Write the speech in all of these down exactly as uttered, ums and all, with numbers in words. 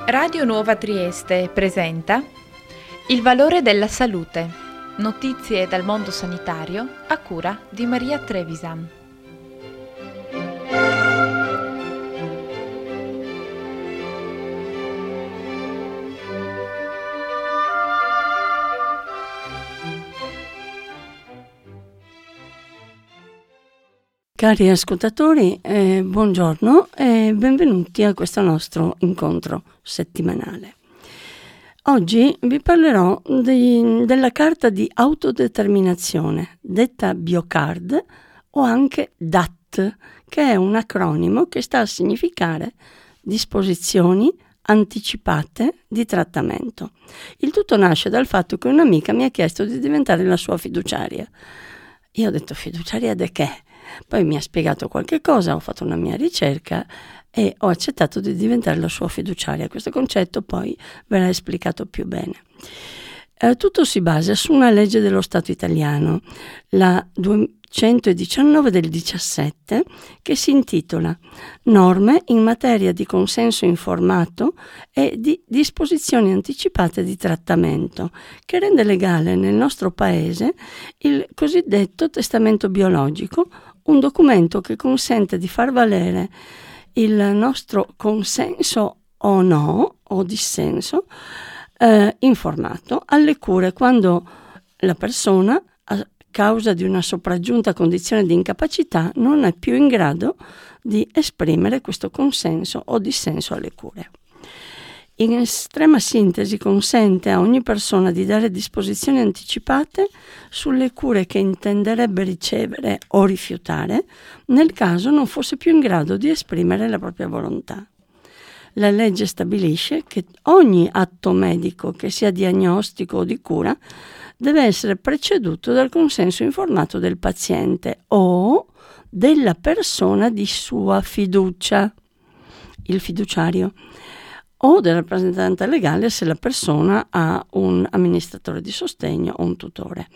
Radio Nuova Trieste presenta Il valore della salute. Notizie dal mondo sanitario a cura di Maria Trevisan. Cari ascoltatori, eh, buongiorno e benvenuti a questo nostro incontro settimanale. Oggi vi parlerò di, della carta di autodeterminazione, detta BioCard o anche D A T, che è un acronimo che sta a significare disposizioni anticipate di trattamento. Il tutto nasce dal fatto che un'amica mi ha chiesto di diventare la sua fiduciaria. Io ho detto: fiduciaria di che? Poi mi ha spiegato qualche cosa, ho fatto una mia ricerca e ho accettato di diventare la sua fiduciaria. Questo concetto poi verrà esplicato più bene. Eh, tutto si basa su una legge dello Stato italiano, la duecentodiciannove del diciassette, che si intitola Norme in materia di consenso informato e di disposizioni anticipate di trattamento, che rende legale nel nostro paese il cosiddetto testamento biologico, un documento che consente di far valere il nostro consenso o no, o dissenso, eh, informato alle cure quando la persona, a causa di una sopraggiunta condizione di incapacità, non è più in grado di esprimere questo consenso o dissenso alle cure. In estrema sintesi consente a ogni persona di dare disposizioni anticipate sulle cure che intenderebbe ricevere o rifiutare nel caso non fosse più in grado di esprimere la propria volontà. La legge stabilisce che ogni atto medico, che sia diagnostico o di cura, deve essere preceduto dal consenso informato del paziente o della persona di sua fiducia, il fiduciario, o del rappresentante legale se la persona ha un amministratore di sostegno o un tutore,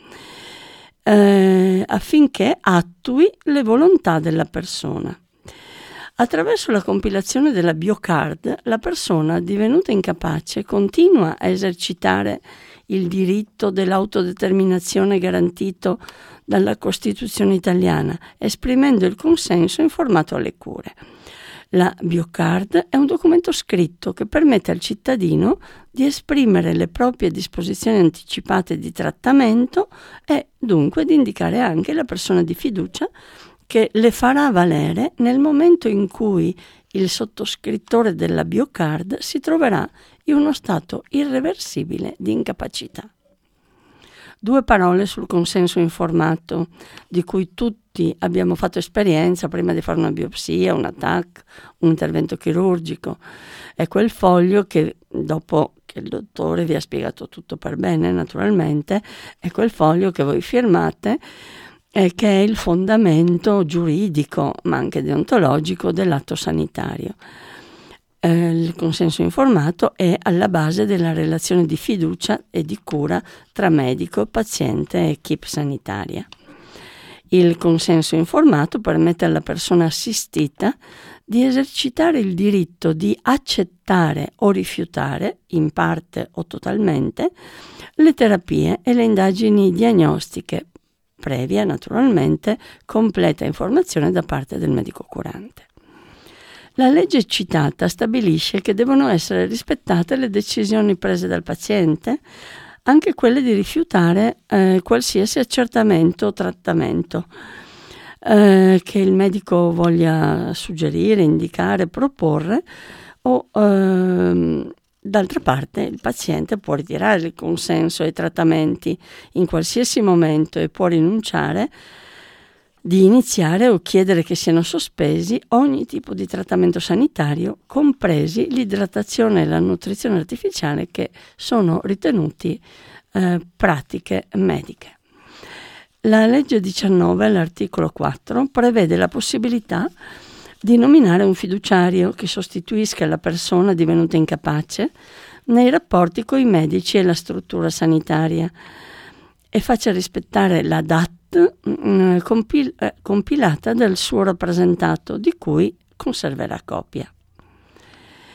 eh, affinché attui le volontà della persona. Attraverso la compilazione della BioCard, la persona divenuta incapace continua a esercitare il diritto dell'autodeterminazione garantito dalla Costituzione italiana, esprimendo il consenso informato alle cure. La BioCard è un documento scritto che permette al cittadino di esprimere le proprie disposizioni anticipate di trattamento e dunque di indicare anche la persona di fiducia che le farà valere nel momento in cui il sottoscrittore della BioCard si troverà in uno stato irreversibile di incapacità. Due parole sul consenso informato, di cui tutti abbiamo fatto esperienza prima di fare una biopsia, un T A C, un intervento chirurgico. È quel foglio che, dopo che il dottore vi ha spiegato tutto per bene, naturalmente, è quel foglio che voi firmate e che è il fondamento giuridico, ma anche deontologico, dell'atto sanitario. Eh, il consenso informato è alla base della relazione di fiducia e di cura tra medico, paziente e equipe sanitaria. Il consenso informato permette alla persona assistita di esercitare il diritto di accettare o rifiutare, in parte o totalmente, le terapie e le indagini diagnostiche, previa naturalmente completa informazione da parte del medico curante. La legge citata stabilisce che devono essere rispettate le decisioni prese dal paziente, anche quelle di rifiutare eh, qualsiasi accertamento o trattamento eh, che il medico voglia suggerire, indicare, proporre o ehm, d'altra parte il paziente può ritirare il consenso ai trattamenti in qualsiasi momento e può rinunciare di iniziare o chiedere che siano sospesi ogni tipo di trattamento sanitario, compresi l'idratazione e la nutrizione artificiale, che sono ritenuti eh, pratiche mediche. La legge diciannove, all'articolo quattro, prevede la possibilità di nominare un fiduciario che sostituisca la persona divenuta incapace nei rapporti con i medici e la struttura sanitaria e faccia rispettare la D A T compil- eh, compilata dal suo rappresentato, di cui conserverà copia.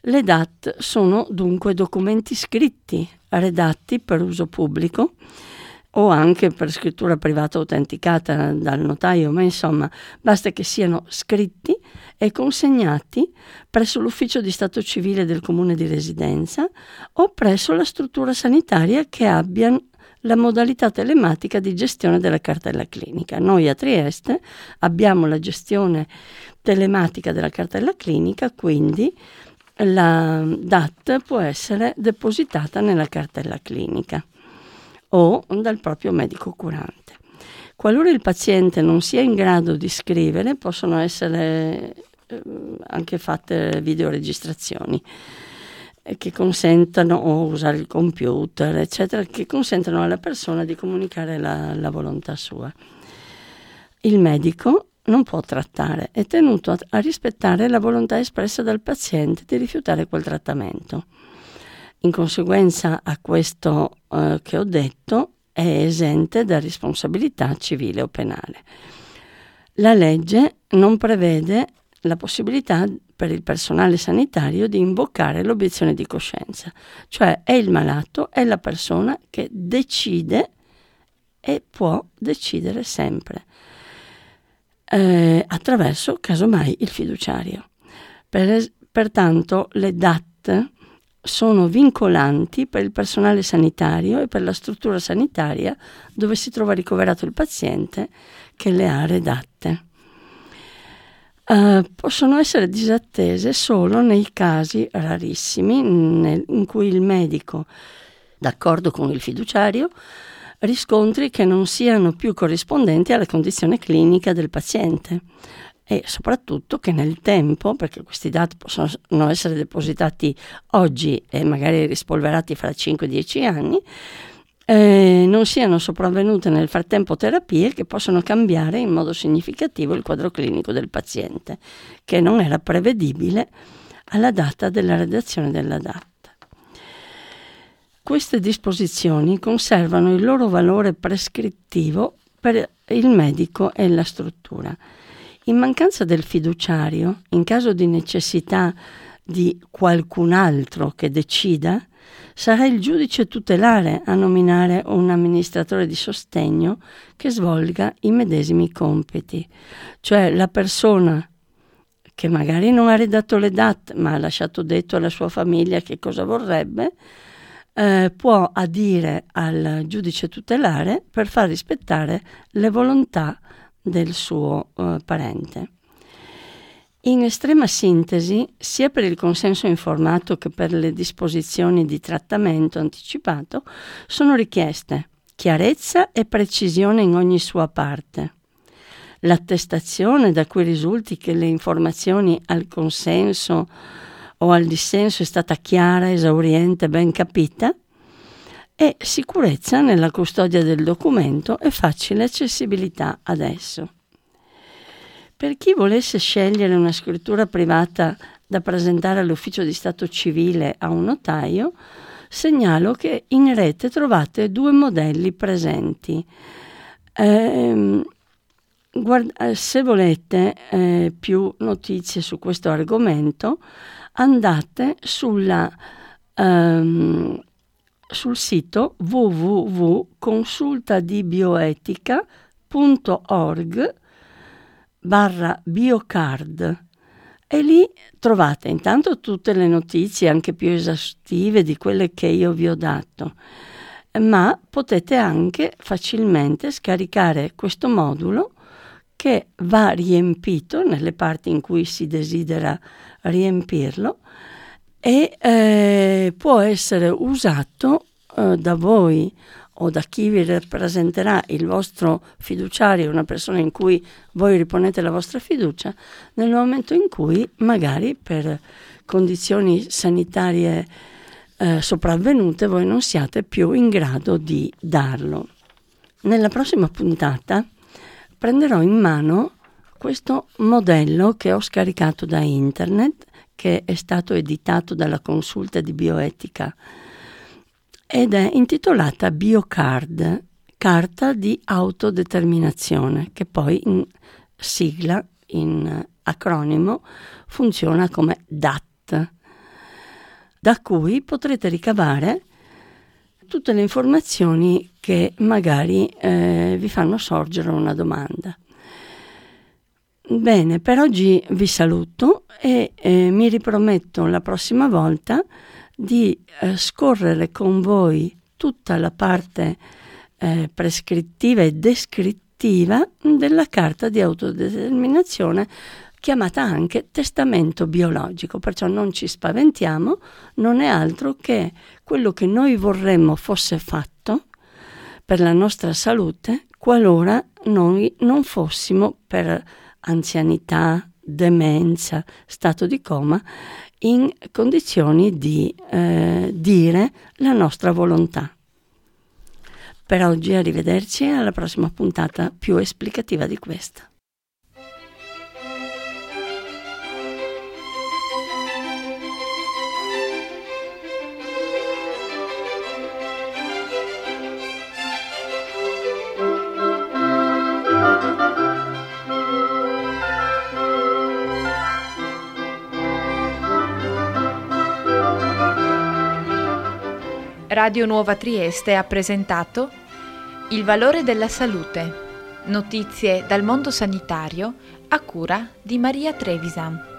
Le D A T sono dunque documenti scritti, redatti per uso pubblico o anche per scrittura privata autenticata dal notaio, ma insomma basta che siano scritti e consegnati presso l'ufficio di stato civile del comune di residenza o presso la struttura sanitaria che abbia la modalità telematica di gestione della cartella clinica. Noi a Trieste abbiamo la gestione telematica della cartella clinica, quindi la D A T può essere depositata nella cartella clinica o dal proprio medico curante. Qualora il paziente non sia in grado di scrivere, possono essere eh, anche fatte videoregistrazioni eh, che consentano, o usare il computer, eccetera, che consentano alla persona di comunicare la, la volontà sua. Il medico non può trattare, è tenuto a, a rispettare la volontà espressa dal paziente di rifiutare quel trattamento. In conseguenza a questo eh, che ho detto, è esente da responsabilità civile o penale. La legge non prevede la possibilità per il personale sanitario di invocare l'obiezione di coscienza, cioè è il malato, è la persona che decide e può decidere sempre, eh, attraverso casomai il fiduciario. Per, pertanto le D A T sono vincolanti per il personale sanitario e per la struttura sanitaria dove si trova ricoverato il paziente che le ha redatte. Uh, possono essere disattese solo nei casi rarissimi nel, in cui il medico, d'accordo con il fiduciario, riscontri che non siano più corrispondenti alla condizione clinica del paziente e soprattutto che nel tempo, perché questi dati possono essere depositati oggi e magari rispolverati fra cinque dieci anni, eh, non siano sopravvenute nel frattempo terapie che possono cambiare in modo significativo il quadro clinico del paziente, che non era prevedibile alla data della redazione della D A T. Queste disposizioni conservano il loro valore prescrittivo per il medico e la struttura. In mancanza del fiduciario, in caso di necessità di qualcun altro che decida, sarà il giudice tutelare a nominare un amministratore di sostegno che svolga i medesimi compiti. Cioè la persona che magari non ha redatto le D A T ma ha lasciato detto alla sua famiglia che cosa vorrebbe, eh, può adire al giudice tutelare per far rispettare le volontà del suo uh, parente. In estrema sintesi, sia per il consenso informato che per le disposizioni di trattamento anticipato, sono richieste chiarezza e precisione in ogni sua parte. L'attestazione da cui risulti che le informazioni al consenso o al dissenso è stata chiara, esauriente, ben capita, e sicurezza nella custodia del documento e facile accessibilità ad esso. Per chi volesse scegliere una scrittura privata da presentare all'ufficio di stato civile a un notaio, segnalo che in rete trovate due modelli presenti. Eh, guarda, se volete eh, più notizie su questo argomento, andate sulla ehm, sul sito w w w punto consultadibioetica punto org barra biocard e lì trovate intanto tutte le notizie anche più esaustive di quelle che io vi ho dato, ma potete anche facilmente scaricare questo modulo che va riempito nelle parti in cui si desidera riempirlo e eh, può essere usato eh, da voi o da chi vi rappresenterà il vostro fiduciario, una persona in cui voi riponete la vostra fiducia, nel momento in cui magari per condizioni sanitarie eh, sopravvenute voi non siate più in grado di darlo. Nella prossima puntata prenderò in mano questo modello che ho scaricato da internet, che è stato editato dalla Consulta di Bioetica ed è intitolata Biocard, carta di autodeterminazione, che poi in sigla, in acronimo, funziona come D A T. da cui potrete ricavare tutte le informazioni che magari eh, vi fanno sorgere una domanda. Bene, per oggi vi saluto e eh, mi riprometto la prossima volta di eh, scorrere con voi tutta la parte eh, prescrittiva e descrittiva della carta di autodeterminazione, chiamata anche testamento biologico. Perciò non ci spaventiamo, non è altro che quello che noi vorremmo fosse fatto per la nostra salute qualora noi non fossimo, per anzianità, demenza, stato di coma, in condizioni di eh, dire la nostra volontà. Per oggi arrivederci e alla prossima puntata più esplicativa di questa. Radio Nuova Trieste ha presentato Il valore della salute. Notizie dal mondo sanitario a cura di Maria Trevisan.